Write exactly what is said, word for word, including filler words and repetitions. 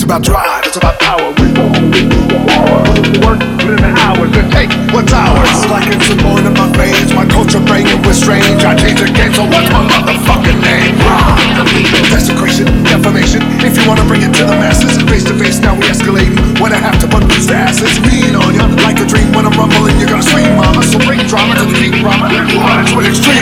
It's about drive, it's about power. We work, put in the hours, then take what's ours. Like it's a bone in my veins, my culture banging with strange. I change the game, so what's my motherfucking name? Desecration, defamation, if you wanna bring it to the masses. Face to face, now we escalating. When I have to put loose asses, mean on ya like a dream. When I'm rumbling, you're gonna scream, mama. So bring drama to the deep drama. Watch with extreme.